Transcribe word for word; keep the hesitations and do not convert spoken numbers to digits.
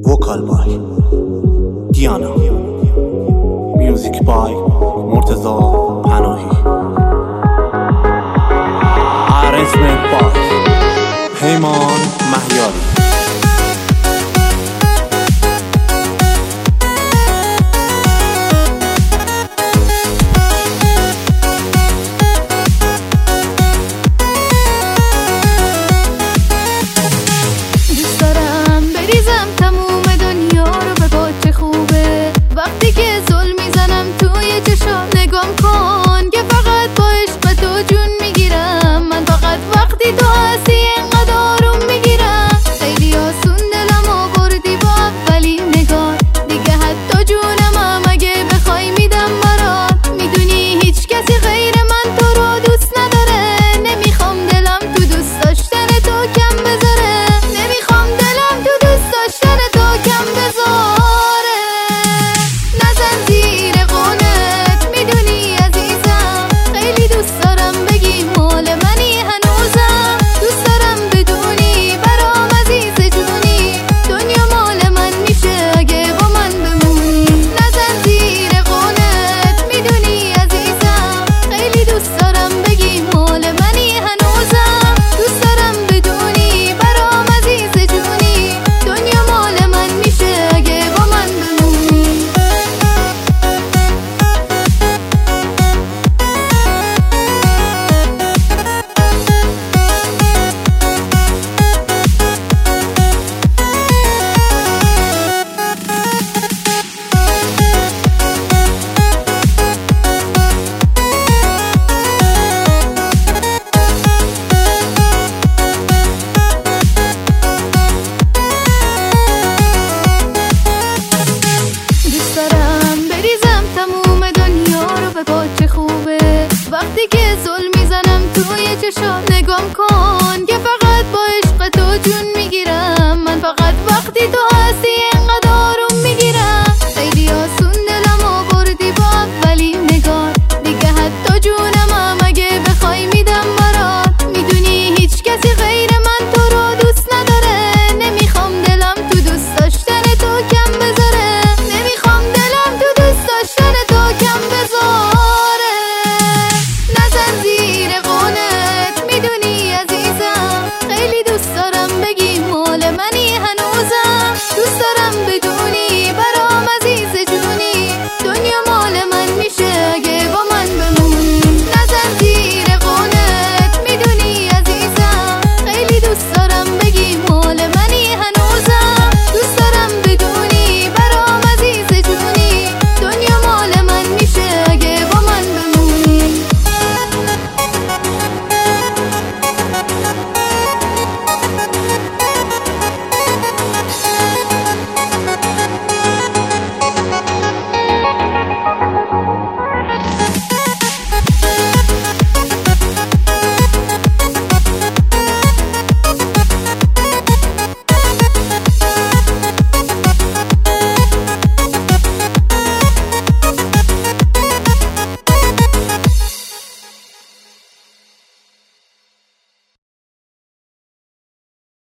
وکال بای دیانا، میوزیک بای مرتضی پناهی، ارنجمنت بای پیمان مهیاری. وقتی که زل میزنم توی چشام نگام کن که فقط با عشق به تو جون میگیرم. من فقط وقتی تو هستی اینقدر آروم میگیرم. خیلی آسون دلم آوردی با اولین نگاه، دیگه حتی جونم هم اگه بخوای میدم برات. میدونی هیچ کسی غیر من تو رو دوست نداره. نمیخوام دلم تو دوست داشتن تو کم بذاره. نمیخوام دلم تو دوست داشتن تو کم بذاره. وقتی که زل میزنم توی چشام نگام کن